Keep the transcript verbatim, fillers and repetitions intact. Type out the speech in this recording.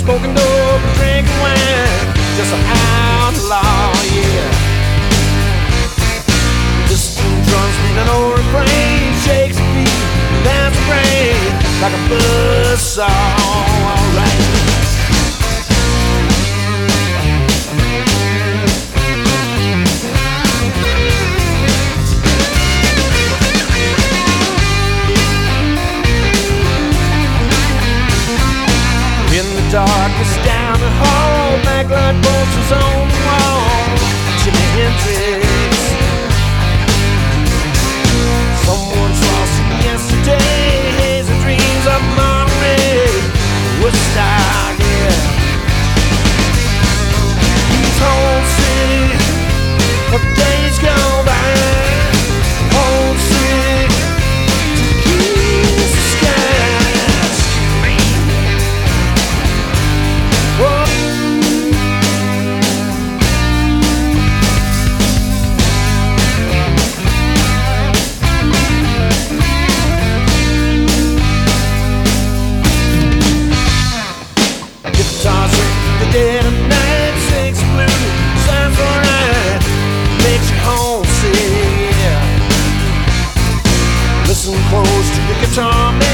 smoking dope, drinking wine, just an outlaw, yeah. Distant drums beat an old refrain, shakes the beat, dance the brain like a buzzsaw, alright. Darkness down the hall, backlight posters on the wall, Jimi Hendrix. Someone's lost in yesterday, hazy dreams of Monterey, Woodstock, yeah. These whole city of days gone by, whole city to kiss the skies. Whoa. Guitars ring the dead of night, sings blue, sounds alright, makes you homesick, yeah. Listen close to the guitar man.